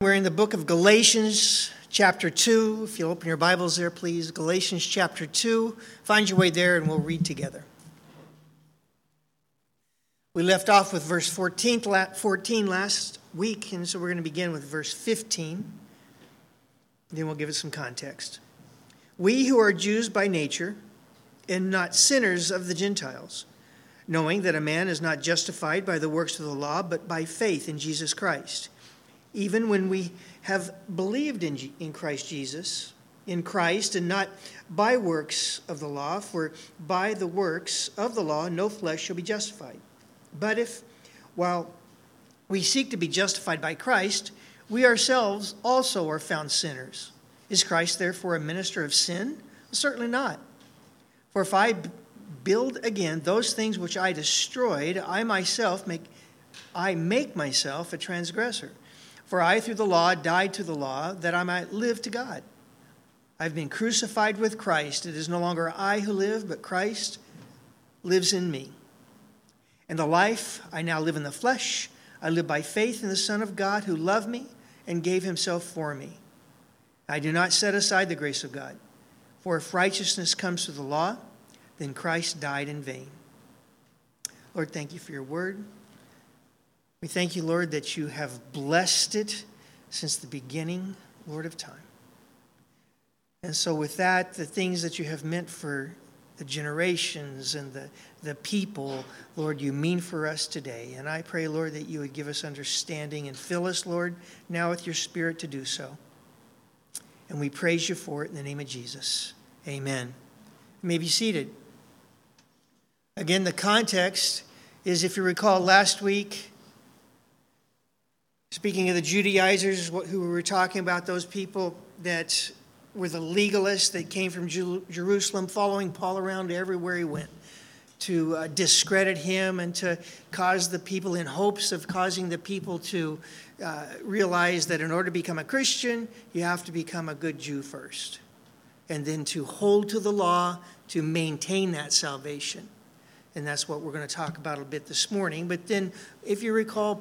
We're in the book of Galatians, chapter 2. If you'll open your Bibles there, please. Galatians, chapter 2. Find your way there and we'll read together. We left off with verse 14 last week, and so we're going to begin with verse 15. Then we'll give it some context. We who are Jews by nature, and not sinners of the Gentiles, knowing that a man is not justified by the works of the law, but by faith in Jesus Christ. Even when we have believed in Christ Jesus, in Christ, and not by works of the law, for by the works of the law no flesh shall be justified. But if, while we seek to be justified by Christ, we ourselves also are found sinners, is Christ therefore a minister of sin? Certainly not. For if I build again those things which I destroyed, I make myself a transgressor. For I, through the law, died to the law, that I might live to God. I've been crucified with Christ. It is no longer I who live, but Christ lives in me. And the life I now live in the flesh, I live by faith in the Son of God, who loved me and gave himself for me. I do not set aside the grace of God. For if righteousness comes through the law, then Christ died in vain. Lord, thank you for your word. We thank you, Lord, that you have blessed it since the beginning, Lord, of time. And so with that, the things that you have meant for the generations and the people, Lord, you mean for us today. And I pray, Lord, that you would give us understanding and fill us, Lord, now with your Spirit to do so. And we praise you for it in the name of Jesus. Amen. You may be seated. Again, the context is, if you recall last week, speaking of the Judaizers, who we were talking about, those people that were the legalists that came from Jerusalem, following Paul around everywhere he went to discredit him and to cause the people, in hopes of causing the people to realize that in order to become a Christian, you have to become a good Jew first, and then to hold to the law to maintain that salvation. And that's what we're going to talk about a bit this morning. But then, if you recall,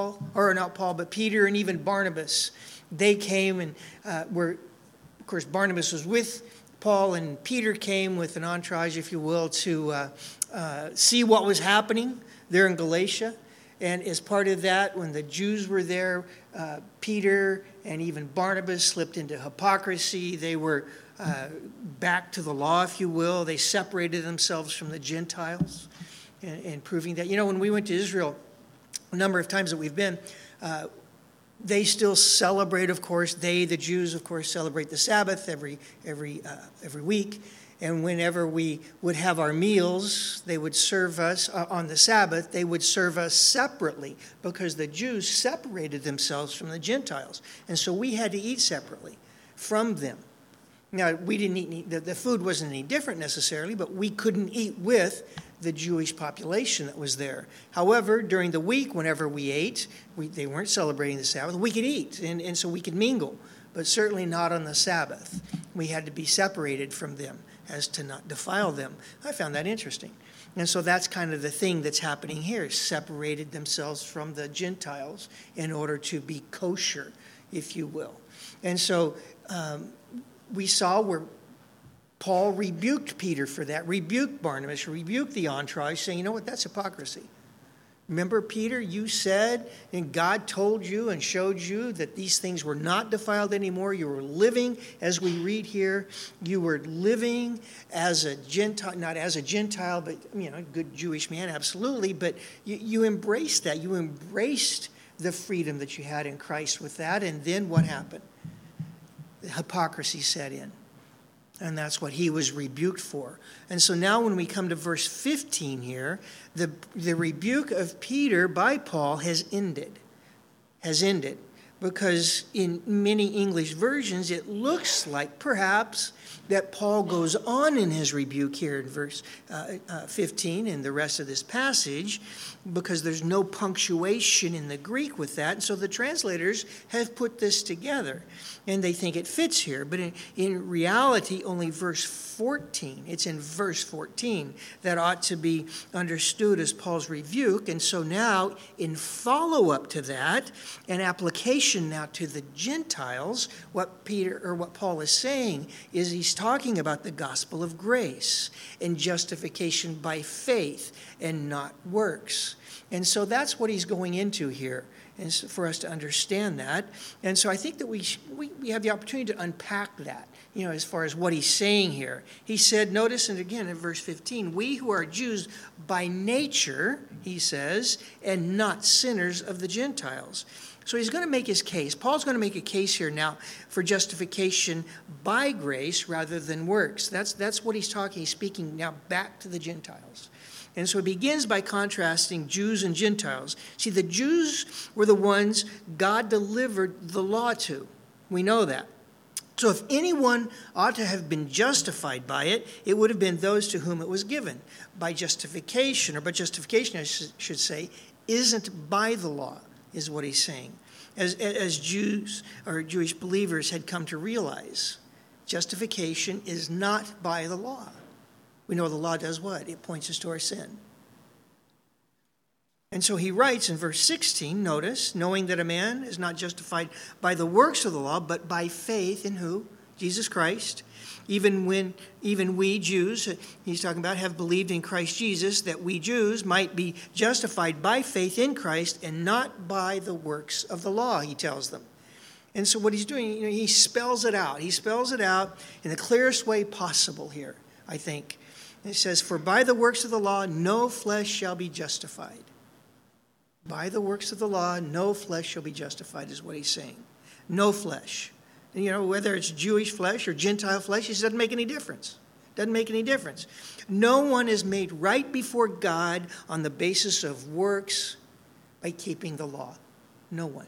Peter and even Barnabas, they came and of course, Barnabas was with Paul, and Peter came with an entourage, if you will, to see what was happening there in Galatia. And as part of that, when the Jews were there, Peter and even Barnabas slipped into hypocrisy. They were back to the law, if you will. They separated themselves from the Gentiles, and proving that, when we went to Israel, a number of times that we've been, they still celebrate, of course. The Jews, of course, celebrate the Sabbath every week. And whenever we would have our meals, they would serve us on the Sabbath. They would serve us separately because the Jews separated themselves from the Gentiles. And so we had to eat separately from them. Now, we didn't eat, the food wasn't any different necessarily, but we couldn't eat with the Jewish population that was there. However, during the week, whenever we ate, they weren't celebrating the Sabbath, we could eat, and so we could mingle, but certainly not on the Sabbath. We had to be separated from them as to not defile them. I found that interesting. And so that's kind of the thing that's happening here, separated themselves from the Gentiles in order to be kosher, if you will. And so we saw where Paul rebuked Peter for that, rebuked Barnabas, rebuked the entourage, saying, you know what, that's hypocrisy. Remember, Peter, you said, and God told you and showed you that these things were not defiled anymore. You were living, as we read here, you were living as a Gentile, not as a Gentile, but, a good Jewish man, absolutely. But you embraced that. You embraced the freedom that you had in Christ with that. And then what happened? The hypocrisy set in. And that's what he was rebuked for. And so now when we come to verse 15 here, the rebuke of Peter by Paul has ended. Because in many English versions, it looks like perhaps that Paul goes on in his rebuke here in verse 15 in the rest of this passage, because there's no punctuation in the Greek with that. And so the translators have put this together, and they think it fits here. But in reality, only verse 14, it's in verse 14 that ought to be understood as Paul's rebuke. And so now, in follow-up to that, an application justification now to the Gentiles, what Paul is saying is he's talking about the gospel of grace and justification by faith and not works. And so that's what he's going into here, and so for us to understand that. And so I think that we have the opportunity to unpack that, as far as what he's saying here. He said, notice, and again in verse 15, we who are Jews by nature, he says, and not sinners of the Gentiles. So he's going to make his case. Paul's going to make a case here now for justification by grace rather than works. That's what he's talking. He's speaking now back to the Gentiles. And so it begins by contrasting Jews and Gentiles. See, the Jews were the ones God delivered the law to. We know that. So if anyone ought to have been justified by it, it would have been those to whom it was given. By justification, I should say, isn't by the law, is what he's saying. As Jews or Jewish believers had come to realize, justification is not by the law. We know the law does what? It points us to our sin. And so he writes in verse 16, notice, knowing that a man is not justified by the works of the law, but by faith in who? Jesus Christ. Even we Jews, he's talking about, have believed in Christ Jesus, that we Jews might be justified by faith in Christ and not by the works of the law, he tells them. And so what he's doing, he spells it out. He spells it out in the clearest way possible here, I think. It says, for by the works of the law, no flesh shall be justified. By the works of the law, no flesh shall be justified, is what he's saying. No flesh. And, whether it's Jewish flesh or Gentile flesh, it doesn't make any difference. Doesn't make any difference. No one is made right before God on the basis of works by keeping the law. No one.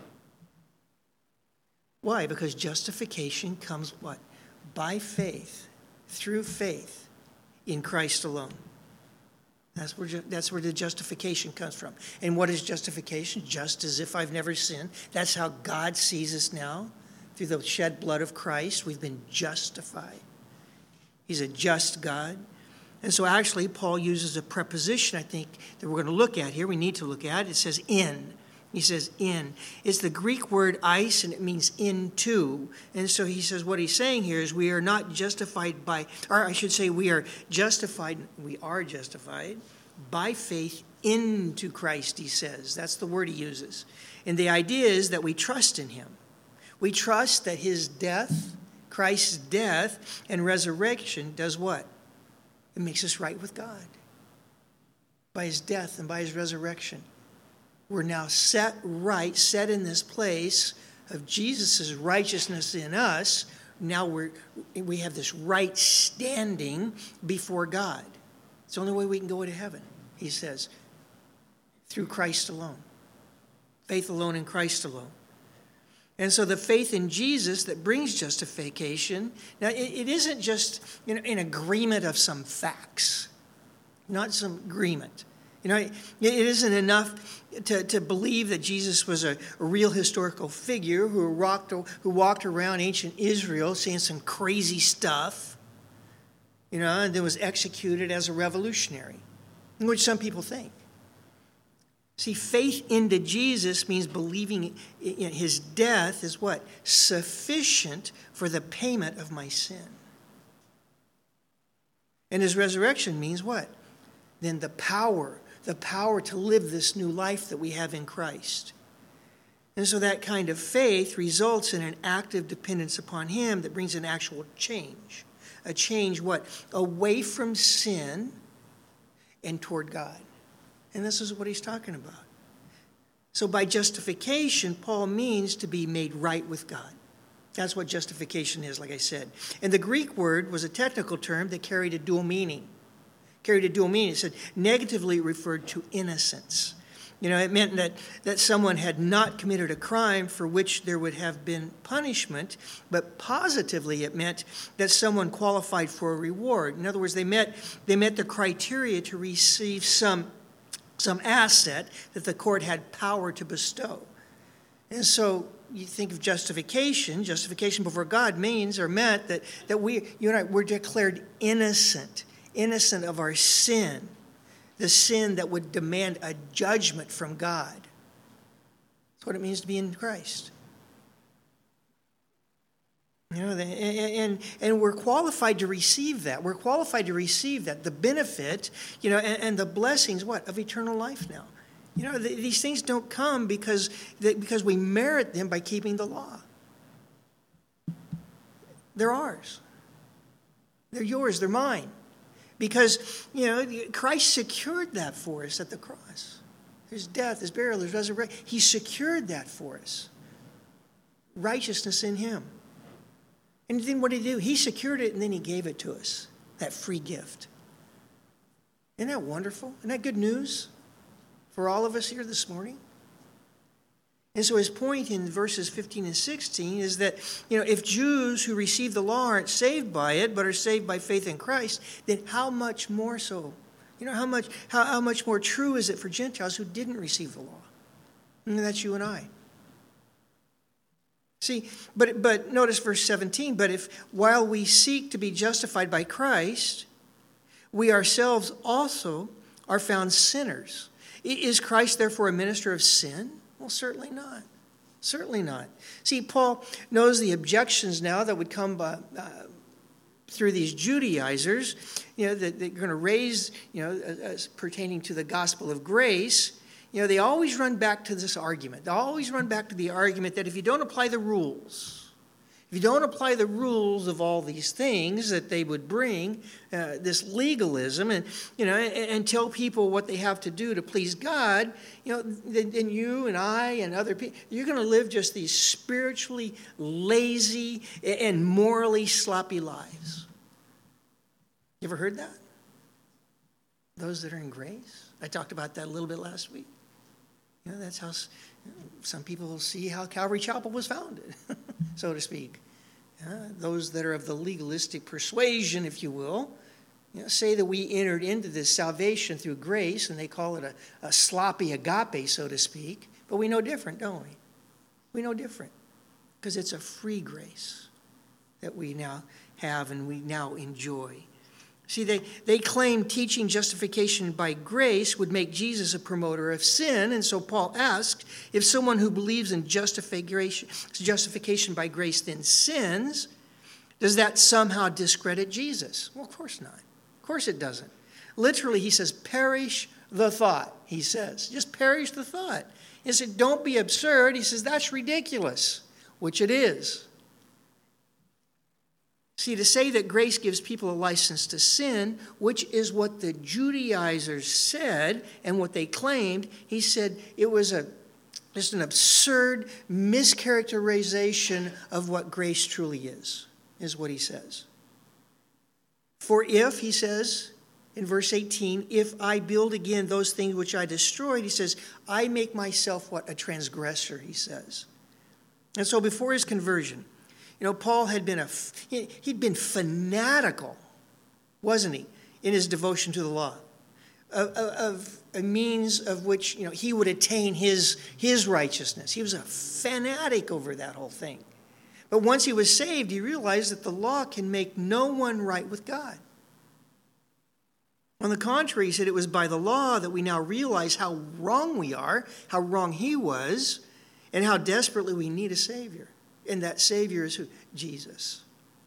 Why? Because justification comes what? By faith, through faith. In Christ alone. That's where the justification comes from. And what is justification? Just as if I've never sinned. That's how God sees us now. Through the shed blood of Christ, we've been justified. He's a just God. And so actually, Paul uses a preposition, I think, that we're going to look at here. We need to look at. It says in. He says in. It's the Greek word eis, and it means into. And so he says what he's saying here is we are not justified by, or I should say we are justified by faith into Christ, he says. That's the word he uses. And the idea is that we trust in him. We trust that his death, Christ's death and resurrection does what? It makes us right with God. By his death and by his resurrection. We're now set in this place of Jesus' righteousness in us. Now we have this right standing before God. It's the only way we can go to heaven, he says, through Christ alone. Faith alone in Christ alone. And so the faith in Jesus that brings justification, now it isn't just an agreement of some facts, not some agreement. It isn't enough to believe that Jesus was a real historical figure who walked around ancient Israel saying some crazy stuff, and then was executed as a revolutionary, which some people think. See, faith into Jesus means believing in his death is what? Sufficient for the payment of my sin. And his resurrection means what? Then the power to live this new life that we have in Christ. And so that kind of faith results in an active dependence upon him that brings an actual change. A change what? Away from sin and toward God. And this is what he's talking about. So by justification, Paul means to be made right with God. That's what justification is, like I said. And the Greek word was a technical term that carried a dual meaning. It said negatively referred to innocence. It meant that someone had not committed a crime for which there would have been punishment, but positively it meant that someone qualified for a reward. In other words, they met the criteria to receive some asset that the court had power to bestow. And so you think of justification before God meant that you and I, we're declared innocent of our sin, the sin that would demand a judgment from God. That's what it means to be in Christ. And we're qualified to receive that. We're qualified to receive that, the benefit, and the blessings, of eternal life now. These things don't come because we merit them by keeping the law. They're ours. They're yours. They're mine. Because, Christ secured that for us at the cross. His death, his burial, his resurrection. He secured that for us. Righteousness in him. And then what did he do? He secured it and then he gave it to us. That free gift. Isn't that wonderful? Isn't that good news for all of us here this morning? And so his point in verses 15 and 16 is that, if Jews who receive the law aren't saved by it, but are saved by faith in Christ, then how much more so? How much more true is it for Gentiles who didn't receive the law? And that's you and I. See, but notice verse 17, but if while we seek to be justified by Christ, we ourselves also are found sinners. Is Christ therefore a minister of sin? Well, certainly not. Certainly not. See, Paul knows the objections now that would come through these Judaizers, that they're going to raise, as pertaining to the gospel of grace. They always run back to this argument. They always run back to the argument that if you don't apply the rules, of all these things that they would bring, this legalism, and tell people what they have to do to please God, then you and I and other people, you're going to live just these spiritually lazy and morally sloppy lives. You ever heard that? Those that are in grace? I talked about that a little bit last week. That's how some people will see how Calvary Chapel was founded, so to speak. Those that are of the legalistic persuasion, if you will, say that we entered into this salvation through grace, and they call it a sloppy agape, so to speak. But we know different, don't we? We know different because it's a free grace that we now have and we now enjoy. See, they claim teaching justification by grace would make Jesus a promoter of sin. And so Paul asked, if someone who believes in justification by grace then sins, does that somehow discredit Jesus? Well, of course not. Of course it doesn't. Literally, he says, perish the thought, he says. Just perish the thought. He said, don't be absurd. He says, that's ridiculous, which it is. See, to say that grace gives people a license to sin, which is what the Judaizers said and what they claimed, he said it was just an absurd mischaracterization of what grace truly is what he says. For if, he says in verse 18, if I build again those things which I destroyed, he says, I make myself what? A transgressor, he says. And so before his conversion, Paul had he'd been fanatical, wasn't he, in his devotion to the law, of a means of which, he would attain his righteousness. He was a fanatic over that whole thing. But once he was saved, he realized that the law can make no one right with God. On the contrary, he said it was by the law that we now realize how wrong we are, how wrong he was, and how desperately we need a Savior. And that Savior is who? Jesus.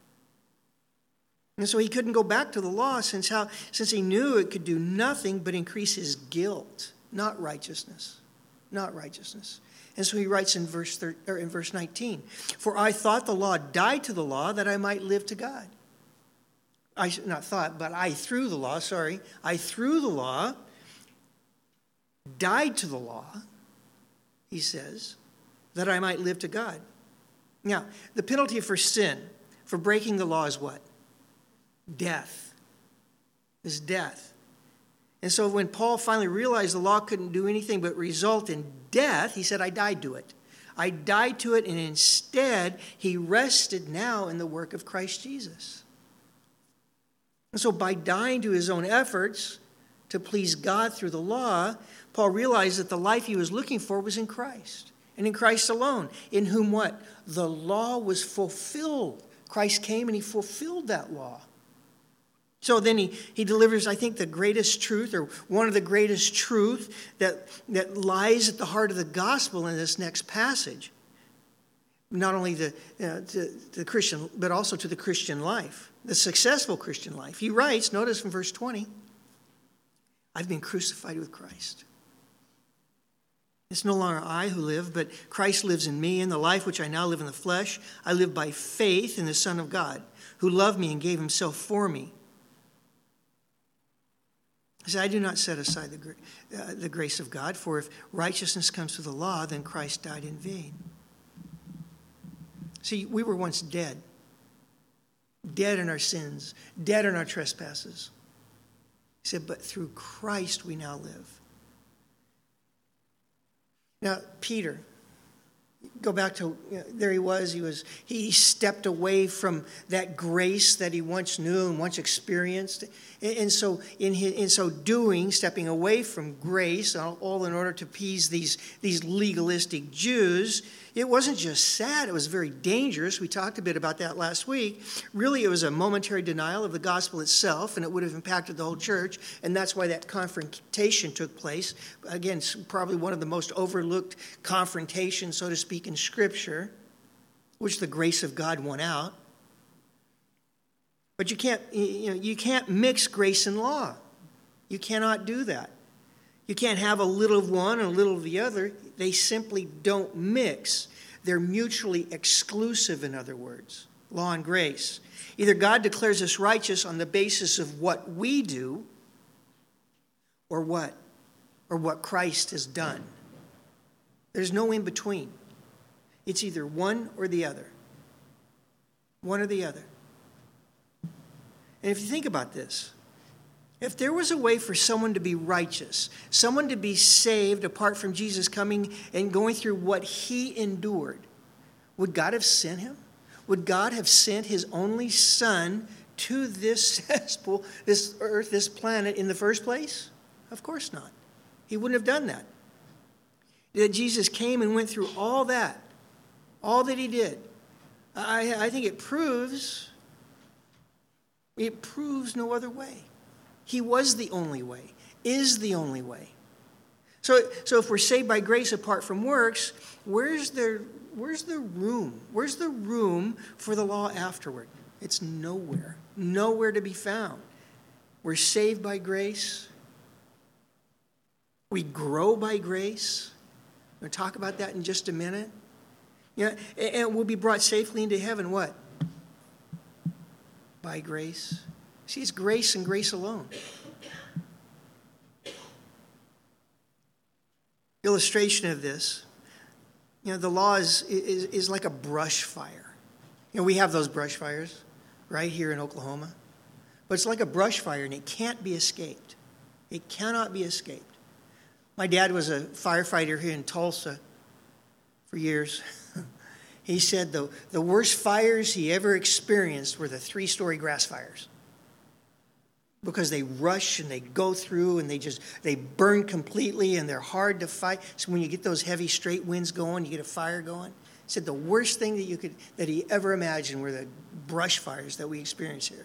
And so he couldn't go back to the law since he knew it could do nothing but increase his guilt, not righteousness. Not righteousness. And so he writes in verse 19, for I thought the law died to the law that I might live to God. I through the law, died to the law, he says, that I might live to God. Now, the penalty for sin, for breaking the law is what? Death. Is death. And so when Paul finally realized the law couldn't do anything but result in death, he said, I died to it. I died to it, and instead he rested now in the work of Christ Jesus. And so by dying to his own efforts to please God through the law, Paul realized that the life he was looking for was in Christ. And in Christ alone, in whom what? The law was fulfilled. Christ came and he fulfilled that law. So then he delivers, I think, the greatest truth, or one of the greatest truth that lies at the heart of the gospel in this next passage. Not only to the Christian, but also to the Christian life, the successful Christian life. He writes, notice from verse 20, I've been crucified with Christ. It's no longer I who live, but Christ lives in me. In the life which I now live in the flesh, I live by faith in the Son of God, who loved me and gave himself for me. He said, I do not set aside the grace of God, for if righteousness comes through the law, then Christ died in vain. See, we were once dead in our sins, dead in our trespasses. He said, but through Christ we now live. Now, Peter, go back to, there he stepped away from that grace that he once knew and once experienced. And so in so doing, stepping away from grace, all in order to appease these legalistic Jews, it wasn't just sad, it was very dangerous. We talked a bit about that last week. Really, it was a momentary denial of the gospel itself, and it would have impacted the whole church, and that's why that confrontation took place. Again, probably one of the most overlooked confrontations, so to speak, in Scripture, which the grace of God won out. But you can't mix grace and law. You cannot do that. You can't have a little of one and a little of the other. They simply don't mix. They're mutually exclusive, in other words, law and grace. Either God declares us righteous on the basis of what we do, or what Christ has done. There's no in between. It's either one or the other. One or the other. And if you think about this, if there was a way for someone to be righteous, someone to be saved apart from Jesus coming and going through what he endured, would God have sent him? Would God have sent his only son to this cesspool, this earth, this planet in the first place? Of course not. He wouldn't have done that. That Jesus came and went through all that he did. I think it proves no other way. He was the only way, is the only way. So if we're saved by grace apart from works, where's the room? Where's the room for the law afterward? It's nowhere. Nowhere to be found. We're saved by grace. We grow by grace. We'll talk about that in just a minute. And we'll be brought safely into heaven, what? By grace. See, it's grace and grace alone. Illustration of this, the law is like a brush fire. We have those brush fires right here in Oklahoma. But it's like a brush fire, and it can't be escaped. It cannot be escaped. My dad was a firefighter here in Tulsa for years. He said the worst fires he ever experienced were the 3-story grass fires. Because they rush and they go through and they burn completely and they're hard to fight. So when you get those heavy straight winds going, you get a fire going. He said the worst thing that he ever imagined were the brush fires that we experience here.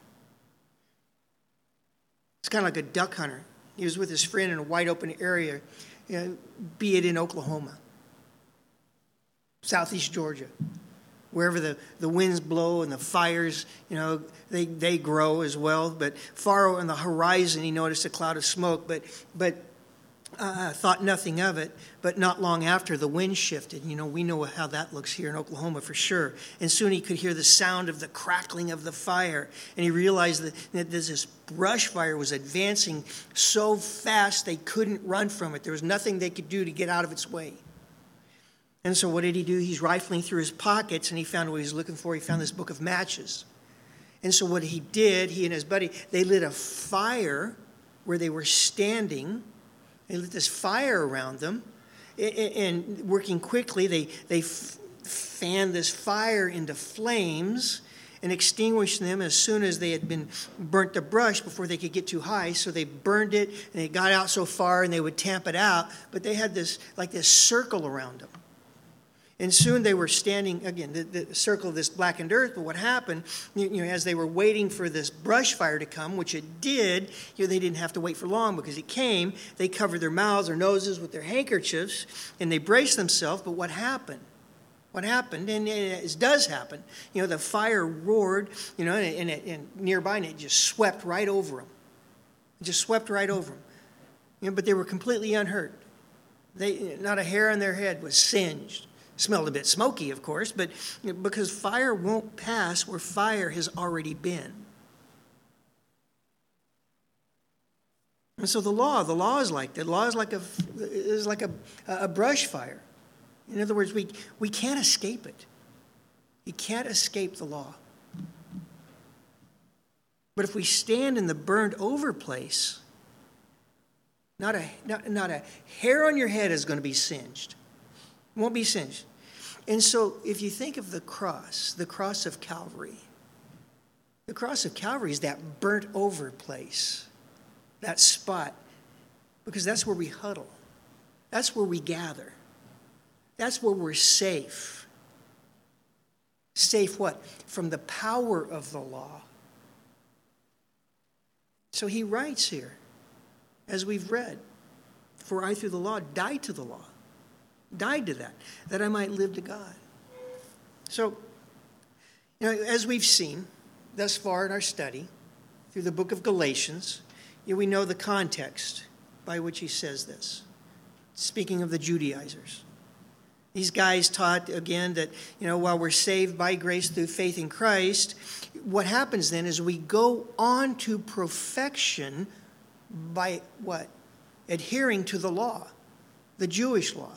It's kind of like a duck hunter. He was with his friend in a wide open area, be it in Oklahoma, southeast Georgia, wherever the winds blow and the fires, they grow as well. But far on the horizon, he noticed a cloud of smoke, but thought nothing of it. But not long after, the wind shifted. We know how that looks here in Oklahoma for sure. And soon he could hear the sound of the crackling of the fire. And he realized that this brush fire was advancing so fast they couldn't run from it. There was nothing they could do to get out of its way. And so what did he do? He's rifling through his pockets, and he found what he was looking for. He found this book of matches. And so what he did, he and his buddy, they lit a fire where they were standing. They lit this fire around them. And working quickly, they fanned this fire into flames and extinguished them as soon as they had been burnt the brush before they could get too high. So they burned it, and it got out so far, and they would tamp it out. But they had this circle around them. And soon they were standing, again, the circle of this blackened earth. But what happened, as they were waiting for this brush fire to come, which it did, they didn't have to wait for long because it came. They covered their mouths or noses with their handkerchiefs, and they braced themselves. But what happened? What happened, and it does happen, the fire roared, and nearby, and it just swept right over them. It just swept right over them. But they were completely unhurt. Not a hair on their head was singed. Smelled a bit smoky, of course, but because fire won't pass where fire has already been. And so the law is like that. The law is like a brush fire. In other words, we can't escape it. You can't escape the law. But if we stand in the burned over place, not a hair on your head is going to be singed. It won't be singed. And so if you think of the cross of Calvary, the cross of Calvary is that burnt over place, that spot, because that's where we huddle. That's where we gather. That's where we're safe. Safe what? From the power of the law. So he writes here, as we've read, for I through the law died to the law. Died to that I might live to God. So, as we've seen thus far in our study through the book of Galatians, we know the context by which he says this. Speaking of the Judaizers. These guys taught, again, that, while we're saved by grace through faith in Christ, what happens then is we go on to perfection by what? Adhering to the law, the Jewish law.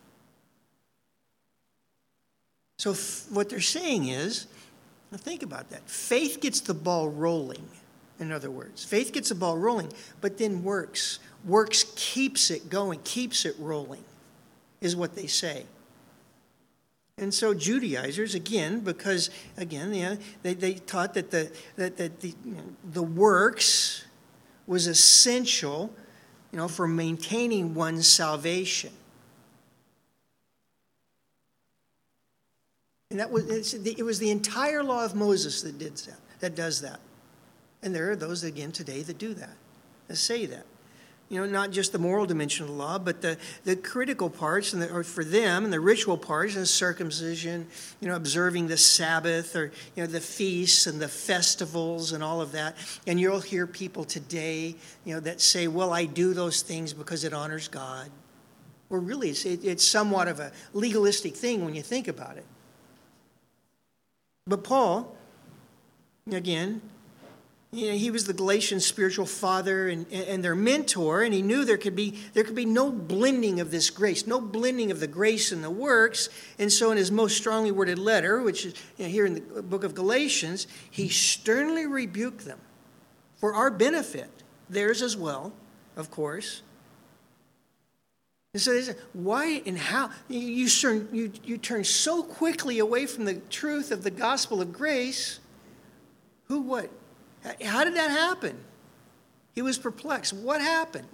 So what they're saying is, now think about that. Faith gets the ball rolling, in other words. Faith gets the ball rolling, but then works keeps it going, keeps it rolling, is what they say. And so Judaizers, again, because, again, they taught that the works was essential, for maintaining one's salvation. And it was the entire law of Moses that does that. And there are those, again, today that do that, that say that. Not just the moral dimension of the law, but the critical parts, or for them, and the ritual parts, and circumcision, observing the Sabbath, or, the feasts and the festivals and all of that. And you'll hear people today, that say, well, I do those things because it honors God. Well, really, it's somewhat of a legalistic thing when you think about it. But Paul, again, he was the Galatian spiritual father and their mentor, and he knew there could be no blending of this grace, no blending of the grace and the works. And so in his most strongly worded letter, which is here in the book of Galatians, he sternly rebuked them for our benefit, theirs as well, of course. And so they said, why and how you turn so quickly away from the truth of the gospel of grace? What? How did that happen? He was perplexed. What happened?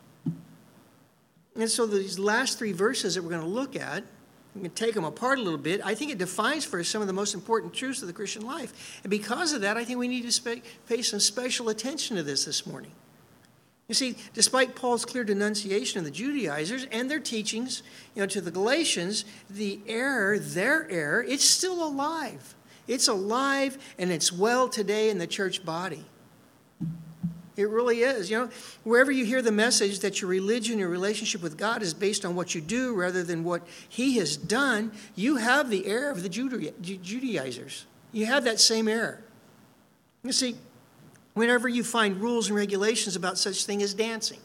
And so these last three verses that we're going to look at, we can take them apart a little bit. I think it defines for us some of the most important truths of the Christian life. And because of that, I think we need to pay some special attention to this morning. You see, despite Paul's clear denunciation of the Judaizers and their teachings, to the Galatians, their error, it's still alive. It's alive and it's well today in the church body. It really is. Wherever you hear the message that your religion, your relationship with God is based on what you do rather than what he has done, you have the error of the Judaizers. You have that same error. You see, whenever you find rules and regulations about such thing as dancing,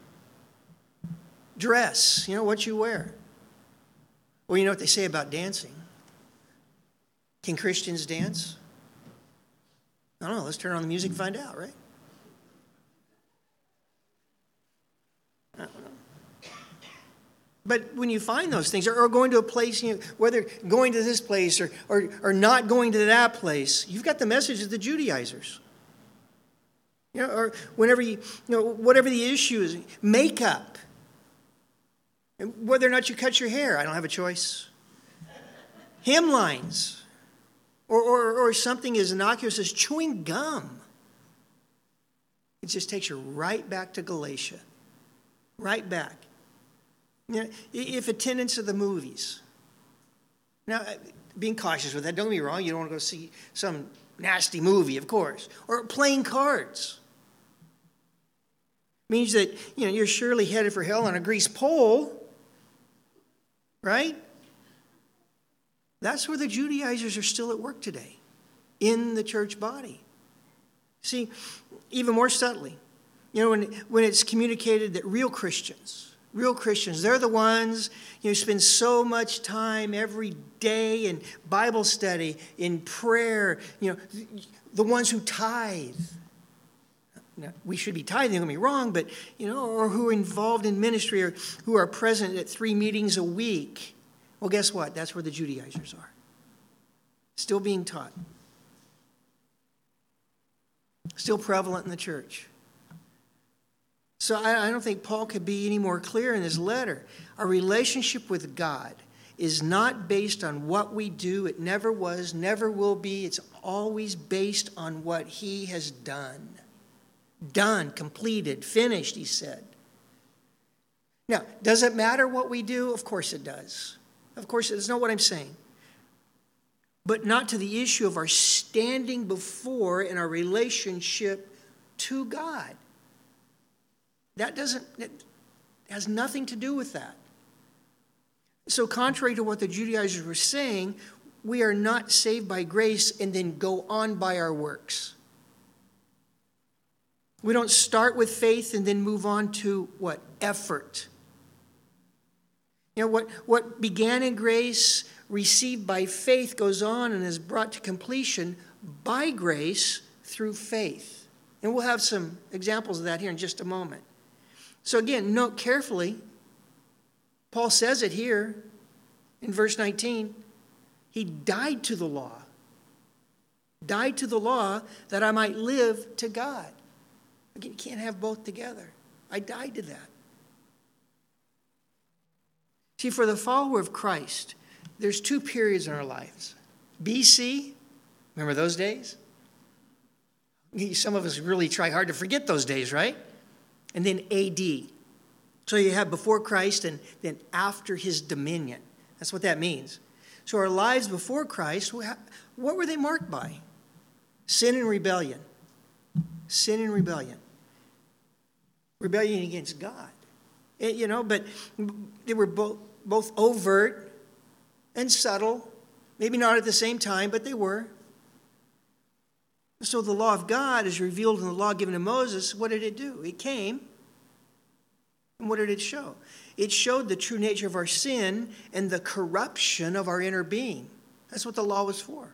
dress, what you wear. Well, you know what they say about dancing? Can Christians dance? I don't know. Let's turn on the music and find out, right? I don't know. But when you find those things, or going to a place, whether going to this place or not going to that place, you've got the message of the Judaizers. Or whenever whatever the issue is, makeup. And whether or not you cut your hair, I don't have a choice. hymnlines, or something as innocuous as chewing gum. It just takes you right back to Galatia. Right back. You know, if attendance of the movies. Now, being cautious with that, don't get me wrong, you don't want to go see some nasty movie, of course. Or playing cards. Means that, you're surely headed for hell on a greased pole. Right? That's where the Judaizers are still at work today. In the church body. See, even more subtly, when it's communicated that real Christians, they're the ones, spend so much time every day in Bible study, in prayer, the ones who tithe. Now, we should be tithing, don't get me wrong, but, or who are involved in ministry or who are present at 3 meetings a week. Well, guess what? That's where the Judaizers are. Still being taught. Still prevalent in the church. So I don't think Paul could be any more clear in his letter. Our relationship with God is not based on what we do. It never was, never will be. It's always based on what he has done. Done, completed, finished, he said. Now, does it matter what we do? Of course it does. Of course, that's not what I'm saying. But not to the issue of our standing before and our relationship to God. It has nothing to do with that. So contrary to what the Judaizers were saying, we are not saved by grace and then go on by our works. We don't start with faith and then move on to what? Effort. What began in grace, received by faith, goes on and is brought to completion by grace through faith. And we'll have some examples of that here in just a moment. So again, note carefully, Paul says it here in verse 19. He died to the law. Died to the law that I might live to God. Again, you can't have both together. I died to that. See, for the follower of Christ, there's 2 periods in our lives. BC, remember those days? Some of us really try hard to forget those days, right? And then AD. So you have before Christ and then after his dominion. That's what that means. So our lives before Christ, what were they marked by? Sin and rebellion. Sin and rebellion. Rebellion against God. But they were both overt and subtle. Maybe not at the same time, but they were. So the law of God is revealed in the law given to Moses. What did it do? It came. And what did it show? It showed the true nature of our sin and the corruption of our inner being. That's what the law was for.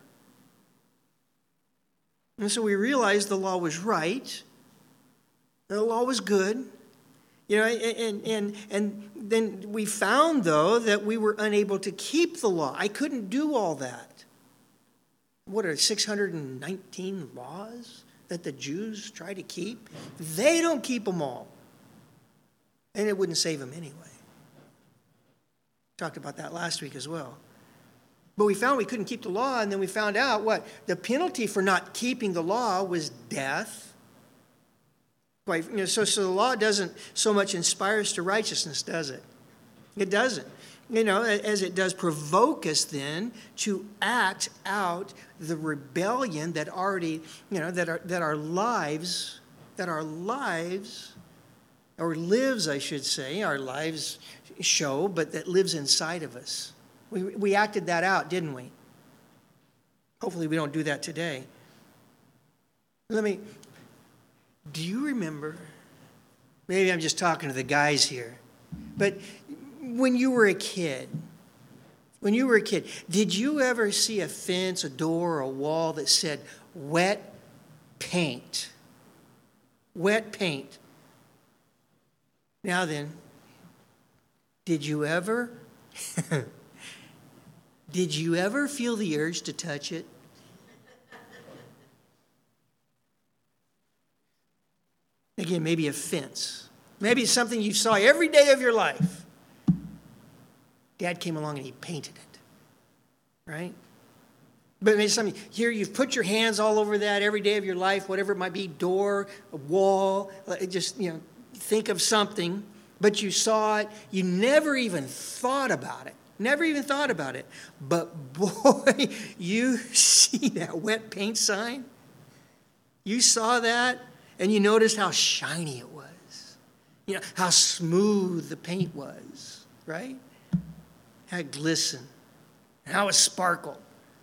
And so we realized the law was right. The law was good. And then we found, though, that we were unable to keep the law. I couldn't do all that. What are 619 laws that the Jews try to keep? They don't keep them all. And it wouldn't save them anyway. Talked about that last week as well. But we found we couldn't keep the law, and then we found out what? The penalty for not keeping the law was death. So the law doesn't so much inspire us to righteousness, does it? It doesn't. As it does provoke us then to act out the rebellion that already, that our lives, or lives, I should say, our lives show, but that lives inside of us. We acted that out, didn't we? Hopefully we don't do that today. Do you remember, maybe I'm just talking to the guys here, but when you were a kid, did you ever see a fence, a door, or a wall that said wet paint? Wet paint. Now then, did you ever feel the urge to touch it? Again, maybe a fence. Maybe it's something you saw every day of your life. Dad came along and he painted it. right? But maybe some here you've put your hands all over that every day of your life, whatever it might be, door, a wall, just, think of something, but you saw it. You never even thought about it. Never even thought about it. But boy, you see that wet paint sign? You saw that and you noticed how shiny it was. How smooth the paint was, right? How it glistened, how it sparkled.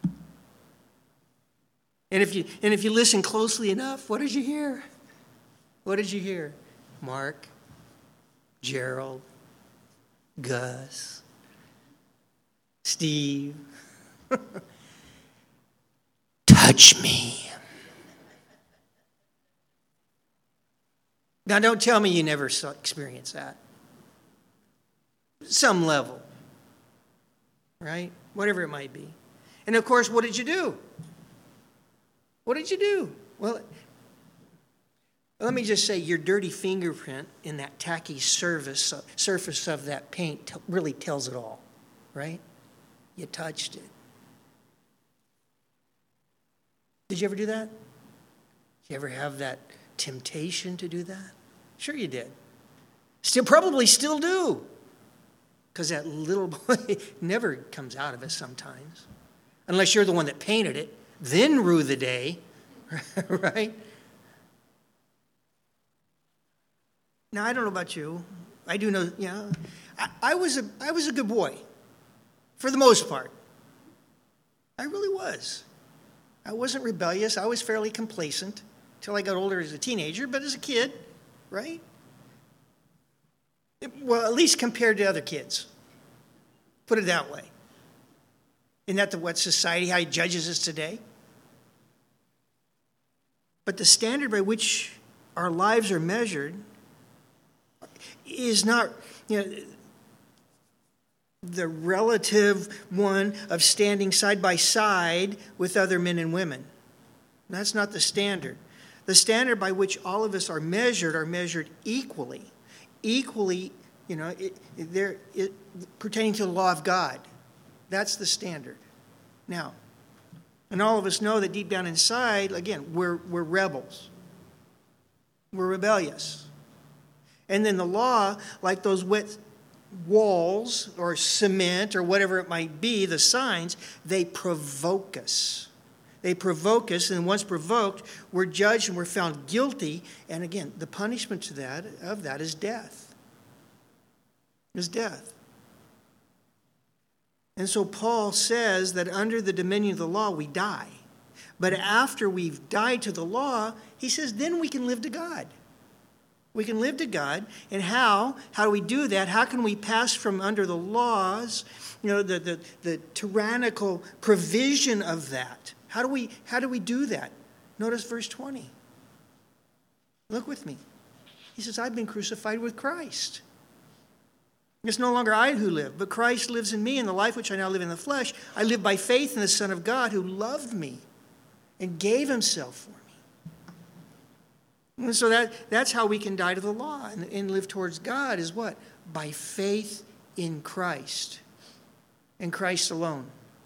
And if you listen closely enough, what did you hear? What did you hear? Mark, Gerald, Gus, Steve. Touch me. Now, don't tell me you never experienced that. Some level, right? Whatever it might be. And of course, what did you do? What did you do? Well, let me just say your dirty fingerprint in that tacky surface of that paint really tells it all, right? You touched it. Did you ever do that? Did you ever have that temptation to do that? Sure you did. Probably still do. Because that little boy never comes out of it sometimes. Unless you're the one that painted it. Then rue the day, right? Now, I don't know about you. I do know, I was a good boy, for the most part. I really was. I wasn't rebellious. I was fairly complacent until I got older as a teenager, but as a kid, right? Well, at least compared to other kids. Put it that way. Isn't that what society, how it judges us today? But the standard by which our lives are measured is not, the relative one of standing side by side with other men and women. That's not the standard. The standard by which all of us are measured equally. Equally, pertaining to the law of God. That's the standard. Now, and all of us know that deep down inside, again, we're rebels. We're rebellious. And then the law, like those wet walls or cement or whatever it might be, the signs, they provoke us. They provoke us, and once provoked, we're judged and we're found guilty. And again, the punishment of that is death. Is death. And so Paul says that under the dominion of the law, we die. But after we've died to the law, he says, then we can live to God. We can live to God. And how? How do we do that? How can we pass from under the laws, the tyrannical provision of that? How do we do that? Notice verse 20. Look with me. He says, I've been crucified with Christ. It's no longer I who live, but Christ lives in me, and the life which I now live in the flesh, I live by faith in the Son of God who loved me and gave himself for me. And so that's how we can die to the law and live towards God is what? By faith in Christ and Christ alone.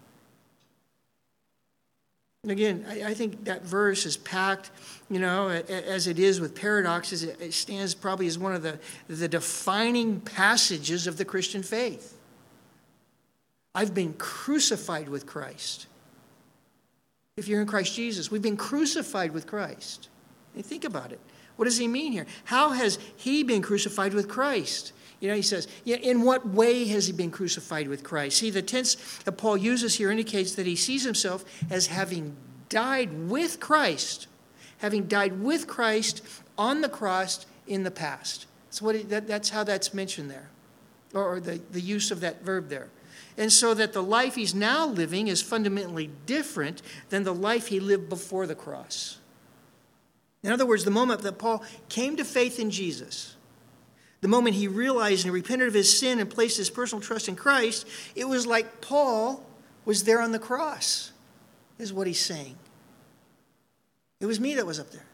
And again, I think that verse is packed, as it is with paradoxes. It stands probably as one of the defining passages of the Christian faith. I've been crucified with Christ. If you're in Christ Jesus, we've been crucified with Christ. And think about it. What does he mean here? How has he been crucified with Christ? He says, in what way has he been crucified with Christ? See, the tense that Paul uses here indicates that he sees himself as having died with Christ, having died with Christ on the cross in the past. That's how that's mentioned there, or the use of that verb there. And so that the life he's now living is fundamentally different than the life he lived before the cross. In other words, the moment that Paul came to faith in Jesus, the moment he realized and repented of his sin and placed his personal trust in Christ, it was like Paul was there on the cross, is what he's saying. It was me that was up there.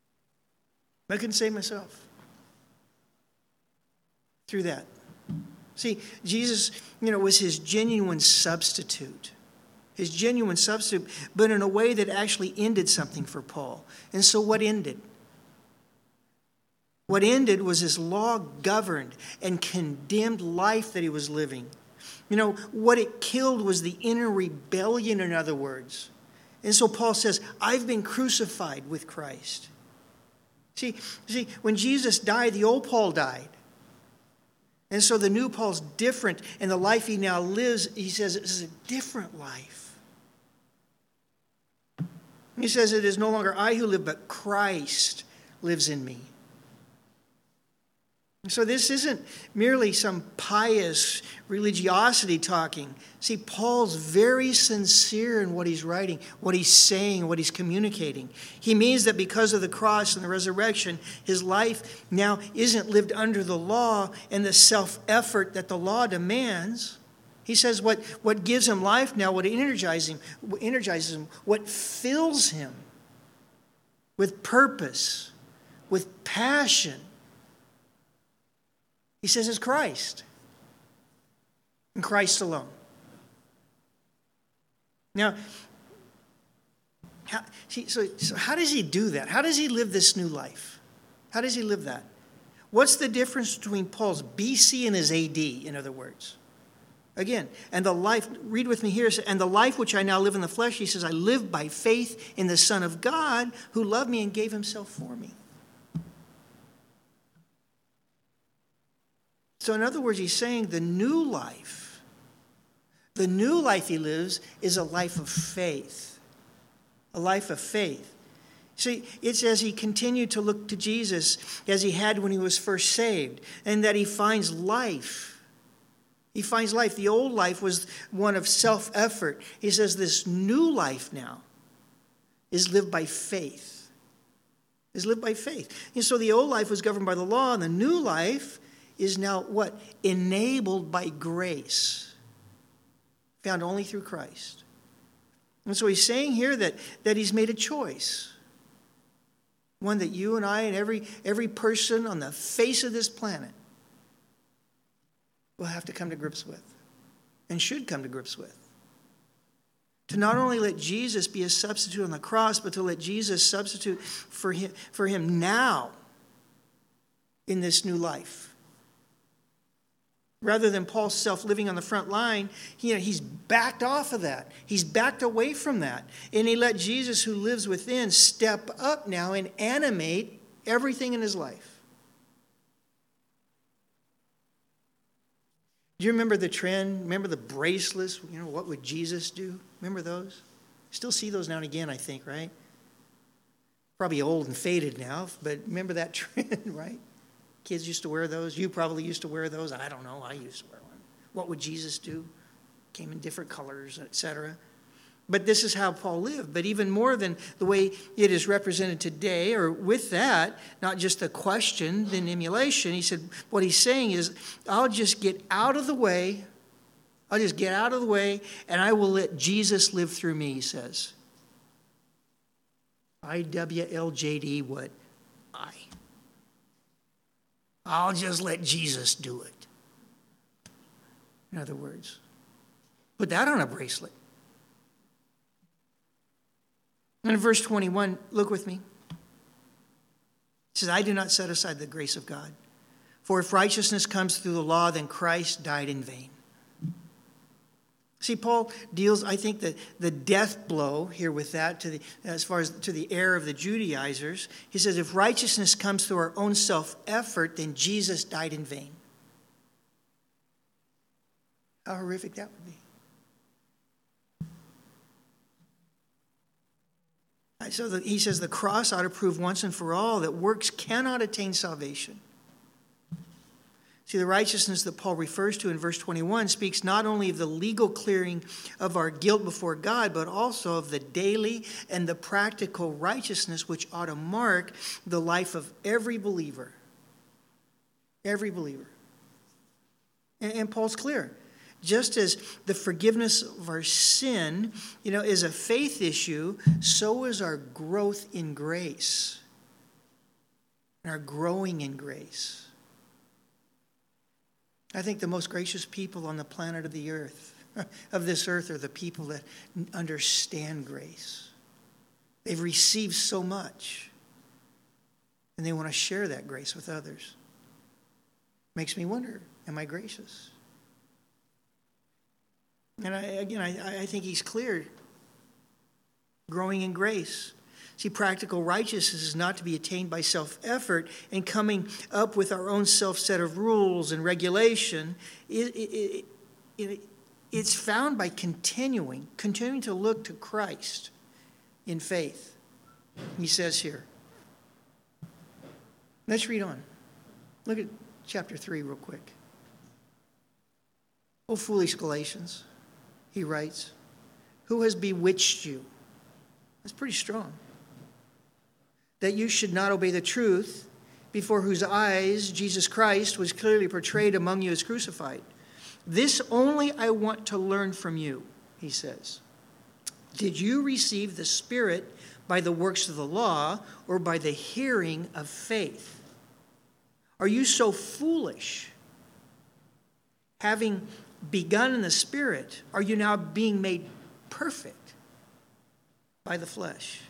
I couldn't save myself through that. See, Jesus, was his genuine substitute. His genuine substitute, but in a way that actually ended something for Paul. And so what ended? What ended was his law-governed and condemned life that he was living. What it killed was the inner rebellion, in other words. And so Paul says, I've been crucified with Christ. See, when Jesus died, the old Paul died. And so the new Paul's different, and the life he now lives, he says, is a different life. He says, it is no longer I who live, but Christ lives in me. So this isn't merely some pious religiosity talking. See, Paul's very sincere in what he's writing, what he's saying, what he's communicating. He means that because of the cross and the resurrection, his life now isn't lived under the law and the self-effort that the law demands. He says what gives him life now, what energizes him, what fills him with purpose, with passion, he says it's Christ. And Christ alone. Now, so how does he do that? How does he live this new life? How does he live that? What's the difference between Paul's BC and his AD, in other words? Again, and the life, read with me here, and the life which I now live in the flesh, he says, I live by faith in the Son of God who loved me and gave himself for me. So in other words, he's saying the new life he lives is a life of faith. A life of faith. See, it's as he continued to look to Jesus as he had when he was first saved, and that he finds life. He finds life. The old life was one of self-effort. He says this new life now is lived by faith. Is lived by faith. And so the old life was governed by the law, and the new life is now what? Enabled by grace. Found only through Christ. And so he's saying here that he's made a choice. One that you and I and every person on the face of this planet will have to come to grips with. And should come to grips with. To not only let Jesus be a substitute on the cross, but to let Jesus substitute for him now in this new life. Rather than Paul's self living on the front line, he's backed off of that. He's backed away from that. And he let Jesus, who lives within, step up now and animate everything in his life. Do you remember the trend? Remember the bracelets? What would Jesus do? Remember those? Still see those now and again, I think, right? Probably old and faded now, but remember that trend, right? Kids used to wear those. You probably used to wear those. I don't know. I used to wear one. What would Jesus do? Came in different colors, etc. But this is how Paul lived. But even more than the way it is represented today, or with that, not just a question, then emulation. He said, what he's saying is, I'll just get out of the way. I'll just get out of the way, and I will let Jesus live through me, he says. IWLJD, what? I'll just let Jesus do it. In other words, put that on a bracelet. And in verse 21, look with me. It says, I do not set aside the grace of God. For if righteousness comes through the law, then Christ died in vain. See, Paul deals, I think, the death blow here with that as far as to the error of the Judaizers. He says, if righteousness comes through our own self-effort, then Jesus died in vain. How horrific that would be. So he says the cross ought to prove once and for all that works cannot attain salvation. See, the righteousness that Paul refers to in verse 21 speaks not only of the legal clearing of our guilt before God, but also of the daily and the practical righteousness which ought to mark the life of every believer. Every believer. And Paul's clear. Just as the forgiveness of our sin, is a faith issue, so is our growth in grace. And our growing in grace. I think the most gracious people on the planet of the earth, of this earth, are the people that understand grace. They've received so much, and they want to share that grace with others. Makes me wonder, am I gracious? And I think he's clear. Growing in grace. See, practical righteousness is not to be attained by self-effort and coming up with our own self-set of rules and regulation. It's found by continuing to look to Christ in faith. He says here. Let's read on. Look at chapter 3 real quick. O foolish Galatians, he writes, who has bewitched you? That's pretty strong. That you should not obey the truth, before whose eyes Jesus Christ was clearly portrayed among you as crucified. This only I want to learn from you, he says. Did you receive the Spirit by the works of the law or by the hearing of faith? Are you so foolish? Having begun in the Spirit, are you now being made perfect by the flesh?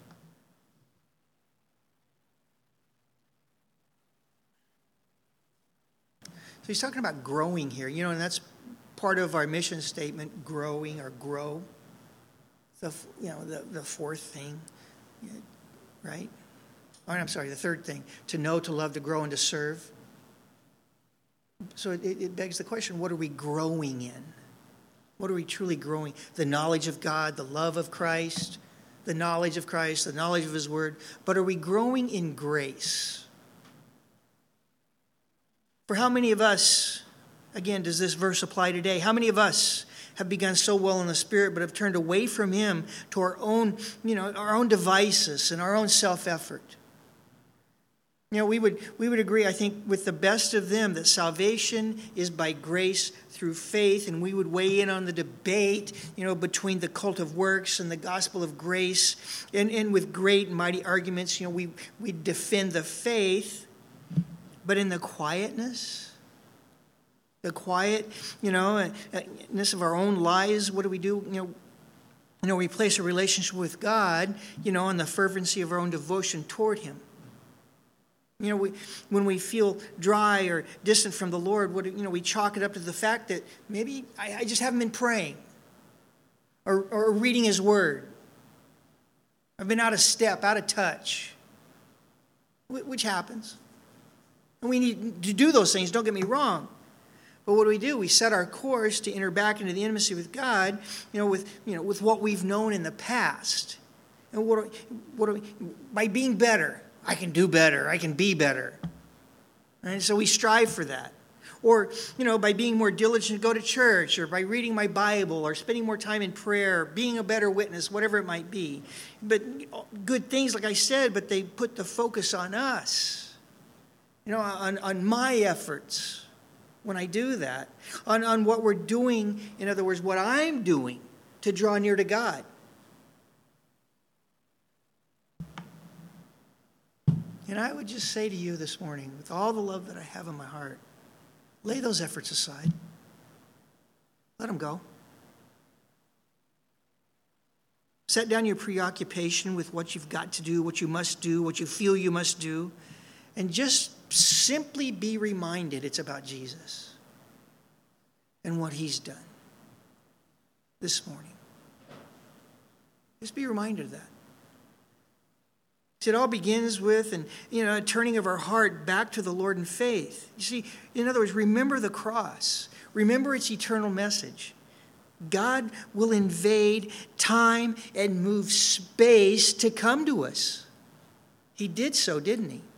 So he's talking about growing here, and that's part of our mission statement, growing or grow. The fourth thing, right? Oh, I'm sorry, the third thing, to know, to love, to grow, and to serve. So it begs the question, what are we growing in? What are we truly growing? The knowledge of God, the love of Christ, the knowledge of Christ, the knowledge of his word. But are we growing in grace? For how many of us, again, does this verse apply today? How many of us have begun so well in the Spirit but have turned away from him to our own devices and our own self-effort? We would agree, I think, with the best of them that salvation is by grace through faith, and we would weigh in on the debate, between the cult of works and the gospel of grace, and with great and mighty arguments, we defend the faith, but in the quietness, the quietness of our own lives, what do? We place a relationship with God, on the fervency of our own devotion toward him. When we feel dry or distant from the Lord, we chalk it up to the fact that maybe I just haven't been praying or reading his word. I've been out of step, out of touch, which happens. And we need to do those things, don't get me wrong. But what do? We set our course to enter back into the intimacy with God, with what we've known in the past. And by being better. I can do better. I can be better. And so we strive for that. Or, by being more diligent to go to church, or by reading my Bible, or spending more time in prayer, being a better witness, whatever it might be. But good things, like I said, but they put the focus on us. On my efforts when I do that. On what we're doing, in other words, what I'm doing to draw near to God. And I would just say to you this morning, with all the love that I have in my heart, lay those efforts aside. Let them go. Set down your preoccupation with what you've got to do, what you must do, what you feel you must do, and just simply be reminded it's about Jesus and what he's done this morning. Just be reminded of that. See, it all begins with a turning of our heart back to the Lord in faith. You see, in other words, remember the cross. Remember its eternal message. God will invade time and move space to come to us. He did so, didn't he?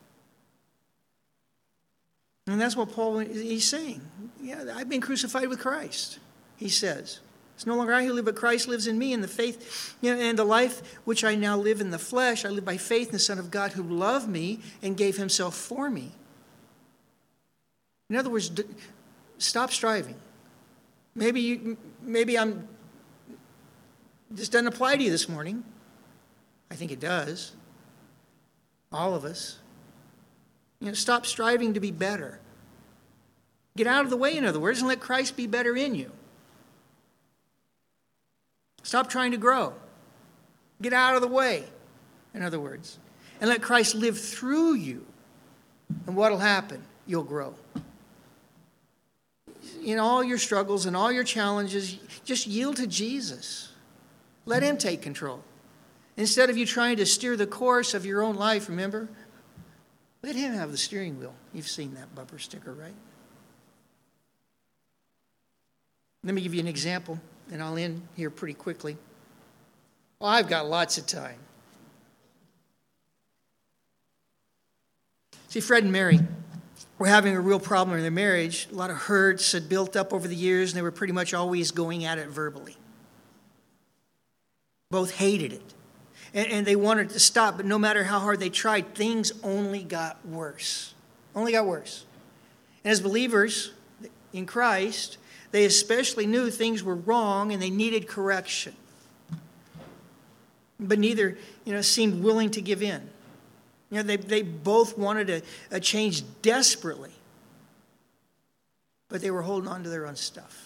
And that's what Paul is saying. Yeah, I've been crucified with Christ, he says. It's no longer I who live, but Christ lives in me, and the faith, and the life which I now live in the flesh, I live by faith in the Son of God who loved me and gave himself for me. In other words, stop striving. Maybe I'm this doesn't apply to you this morning. I think it does. All of us. Stop striving to be better. Get out of the way, in other words, and let Christ be better in you. Stop trying to grow. Get out of the way, in other words, and let Christ live through you. And what will happen? You'll grow. In all your struggles and all your challenges, just yield to Jesus. Let him take control. Instead of you trying to steer the course of your own life, remember? Let him have the steering wheel. You've seen that bumper sticker, right? Let me give you an example, and I'll end here pretty quickly. Well, I've got lots of time. See, Fred and Mary were having a real problem in their marriage. A lot of hurts had built up over the years, and they were pretty much always going at it verbally. Both hated it. And they wanted to stop, but no matter how hard they tried, things only got worse. Only got worse. And as believers in Christ, they especially knew things were wrong and they needed correction. But neither, seemed willing to give in. They both wanted a change desperately. But they were holding on to their own stuff.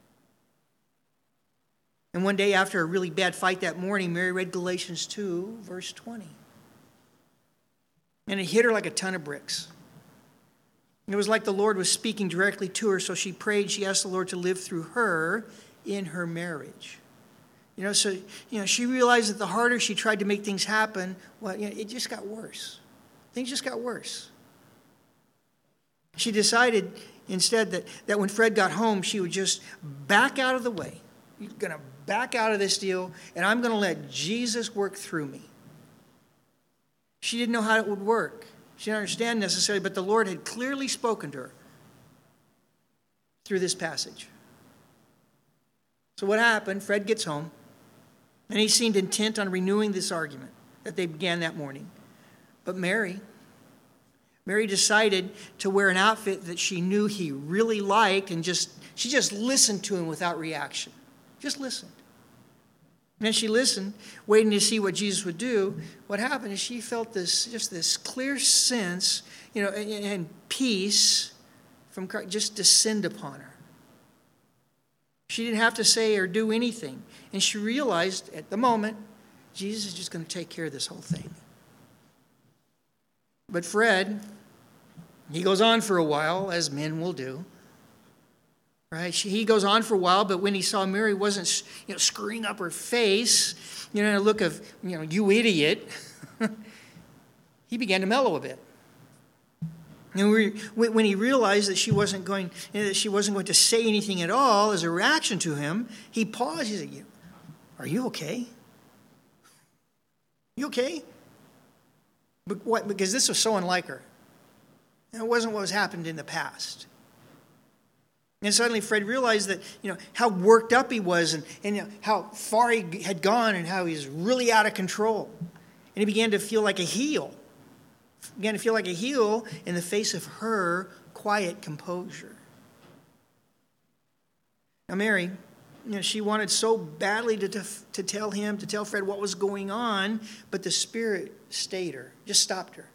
And one day after a really bad fight that morning, Mary read Galatians 2, verse 20. And it hit her like a ton of bricks. It was like the Lord was speaking directly to her, so she prayed. She asked the Lord to live through her in her marriage. She realized that the harder she tried to make things happen, it just got worse. Things just got worse. She decided instead that when Fred got home, she would just back out of the way. You're going to back out of this deal, and I'm going to let Jesus work through me. She didn't know how it would work. She didn't understand necessarily, but the Lord had clearly spoken to her through this passage. So what happened? Fred gets home, and he seemed intent on renewing this argument that they began that morning. But Mary decided to wear an outfit that she knew he really liked, and she just listened to him without reaction. Just listened. And as she listened, waiting to see what Jesus would do, what happened is she felt this clear sense, and peace from Christ just descend upon her. She didn't have to say or do anything. And she realized at the moment, Jesus is just going to take care of this whole thing. But Fred, he goes on for a while, as men will do. Right? He goes on for a while, but when he saw Mary wasn't, screwing up her face, in a look of, you idiot, he began to mellow a bit. And when he realized that she wasn't going to say anything at all as a reaction to him, he paused. He said, "Are you okay? You okay?" But what? Because this was so unlike her. And it wasn't what was happened in the past. And suddenly Fred realized that, how worked up he was and how far he had gone and how he was really out of control. And he began to feel like a heel. Began to feel like a heel in the face of her quiet composure. Now Mary, she wanted so badly to tell Fred what was going on, but the Spirit stayed her, just stopped her.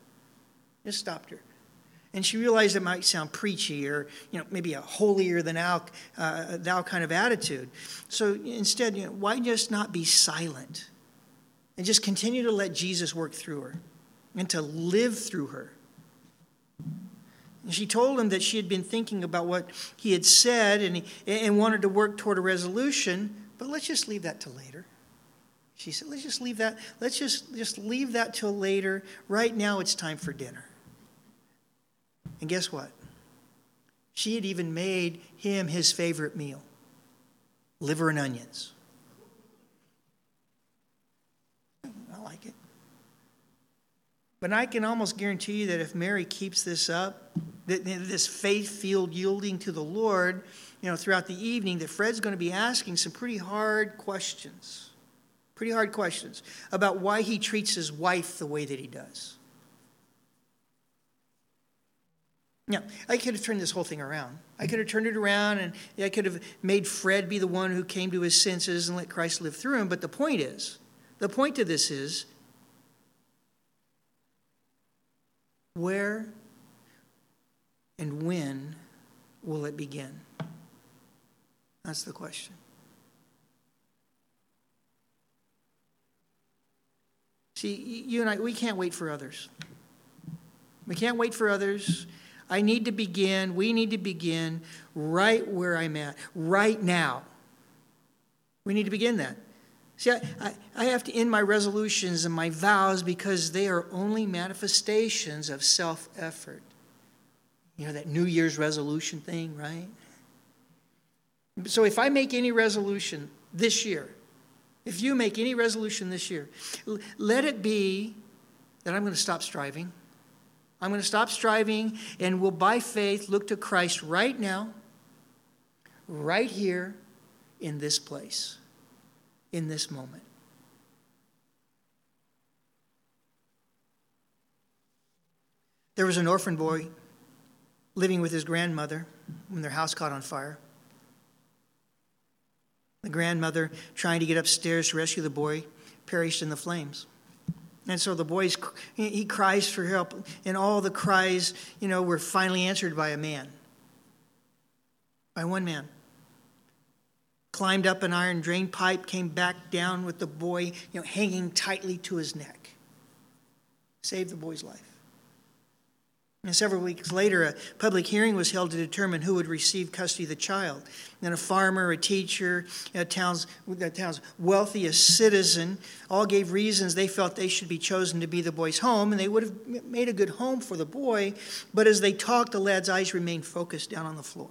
And she realized it might sound preachy or, maybe a holier than thou kind of attitude. So instead, why just not be silent and just continue to let Jesus work through her and to live through her? And she told him that she had been thinking about what he had said and wanted to work toward a resolution, but let's just leave that till later. She said, let's just leave that. Let's just leave that till later. Right now it's time for dinner. And guess what? She had even made him his favorite meal, liver and onions. I like it. But I can almost guarantee you that if Mary keeps this up, this faith-filled yielding to the Lord, throughout the evening, that Fred's going to be asking some pretty hard questions about why he treats his wife the way that he does. Now, I could have turned this whole thing around. I could have turned it around and I could have made Fred be the one who came to his senses and let Christ live through him. But the point to this is, where and when will it begin? That's the question. See, you and I, we can't wait for others. We can't wait for others. We need to begin right where I'm at, right now. We need to begin that. See, I have to end my resolutions and my vows because they are only manifestations of self-effort. You know, that New Year's resolution thing, right? So if I make any resolution this year, if you make any resolution this year, let it be that I'm going to stop striving. I'm going to stop striving and will, by faith, look to Christ right now, right here, in this place, in this moment. There was an orphan boy living with his grandmother when their house caught on fire. The grandmother, trying to get upstairs to rescue the boy, perished in the flames. And so the boy, he cries for help, and all the cries, were finally answered by a man. By one man. Climbed up an iron drain pipe, came back down with the boy, hanging tightly to his neck. Saved the boy's life. And several weeks later, a public hearing was held to determine who would receive custody of the child. And a farmer, a teacher, the town's wealthiest citizen all gave reasons they felt they should be chosen to be the boy's home, and they would have made a good home for the boy. But as they talked, the lad's eyes remained focused down on the floor.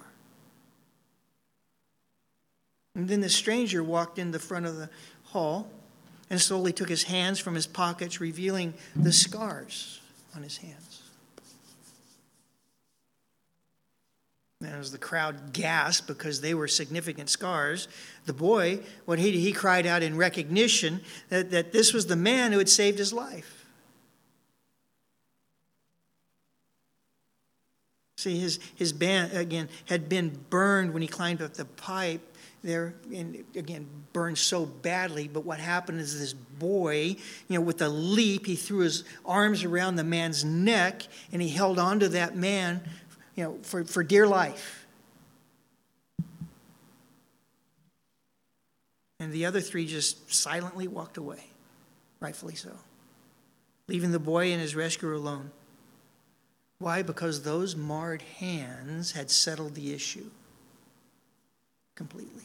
And then the stranger walked in the front of the hall and slowly took his hands from his pockets, revealing the scars on his hands. And as the crowd gasped because they were significant scars, the boy, what he cried out in recognition that this was the man who had saved his life. See, his band, again, had been burned when he climbed up the pipe there, and again, burned so badly. But what happened is this boy, with a leap, he threw his arms around the man's neck, and he held on to that man for dear life. And the other three just silently walked away, rightfully so, leaving the boy and his rescuer alone. Why? Because those marred hands had settled the issue completely.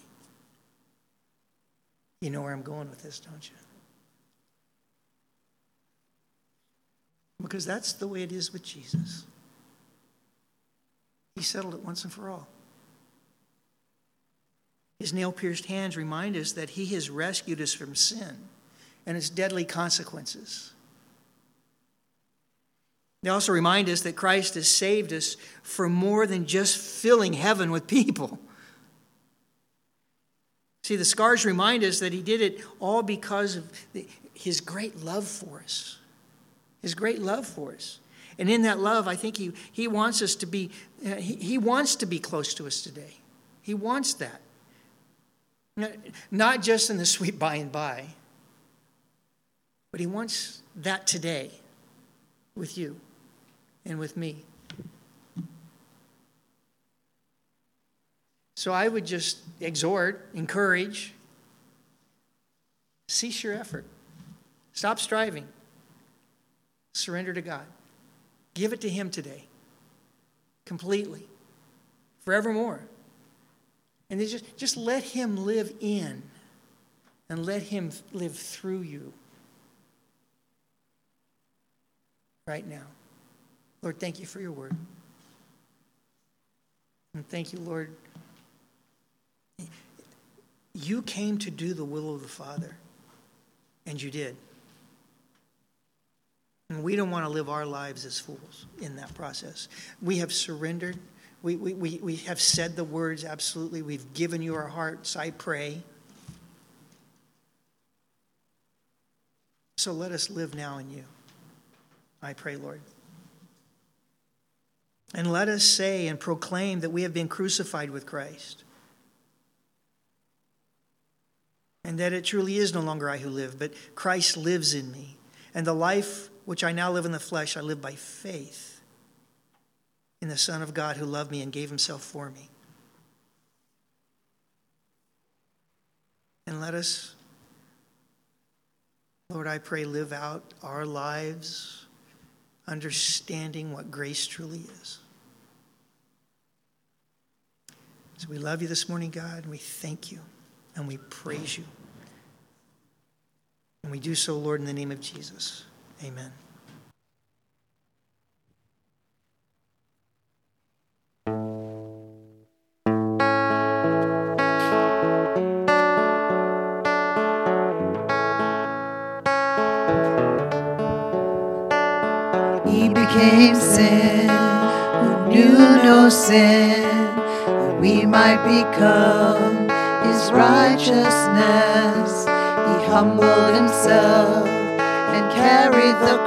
You know where I'm going with this, don't you? Because that's the way it is with Jesus. He settled it once and for all. His nail-pierced hands remind us that he has rescued us from sin and its deadly consequences. They also remind us that Christ has saved us for more than just filling heaven with people. See, the scars remind us that he did it all because of his great love for us. His great love for us. And in that love, I think he wants us to be, he wants to be close to us today. He wants that. Not just in the sweet by and by, but he wants that today with you and with me. So I would just exhort, encourage, cease your effort. Stop striving. Surrender to God. Give it to him today, completely, forevermore. And then just let him live in and let him live through you right now. Lord, thank you for your word. And thank you, Lord. You came to do the will of the Father, and you did. And we don't want to live our lives as fools in that process. We have surrendered. We have said the words, absolutely. We've given you our hearts, I pray. So let us live now in you. I pray, Lord. And let us say and proclaim that we have been crucified with Christ. And that it truly is no longer I who live, but Christ lives in me. And the life which I now live in the flesh, I live by faith in the Son of God who loved me and gave himself for me. And let us, Lord, I pray, live out our lives understanding what grace truly is. So we love you this morning, God, and we thank you and we praise you. And we do so, Lord, in the name of Jesus. Amen. He became sin, who knew no sin, that we might become his righteousness. He humbled himself and carried the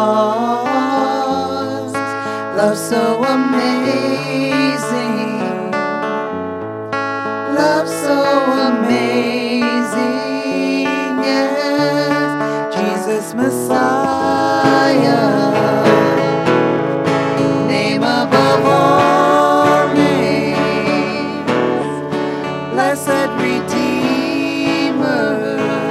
cross. Love so amazing, love so amazing, yes, Jesus Messiah. Name above all names, blessed Redeemer,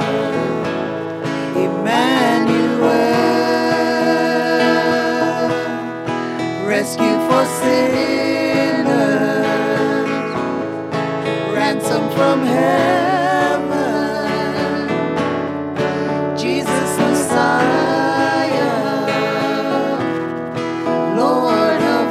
Emmanuel, rescue for sinners, ransom from heaven, Jesus Messiah, Lord of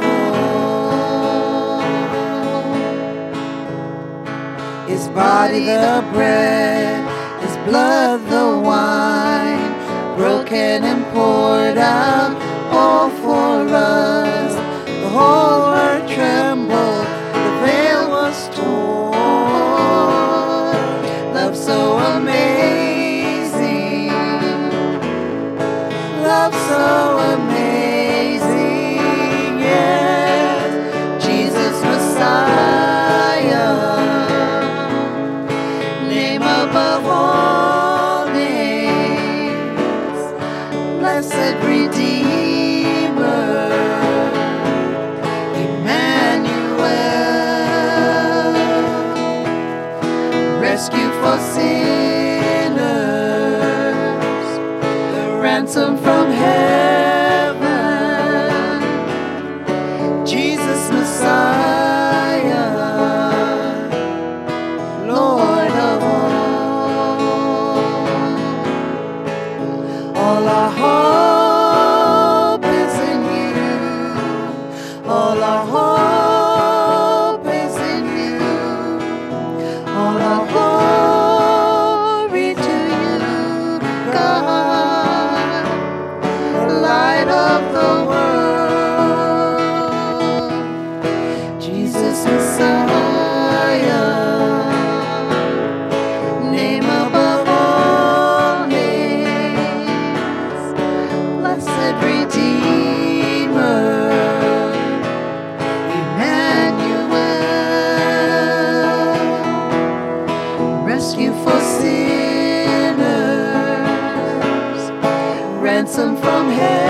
all. His body the bread, his blood the wine, broken and poured out all for us. The whole earth trembled, the veil was torn. Love so amazing, love so amazing, yes, Jesus Messiah. Name above all names, blessed Redeemer, Emmanuel, rescue for sinners, the ransom from heaven, Jesus Messiah, Lord of all our hope is in you. All our hope is in you. All our glory to you, God, light of the world, Jesus Messiah. Name above all names, blessed Redeemer, Emmanuel, rescue for sinners, ransom from hell.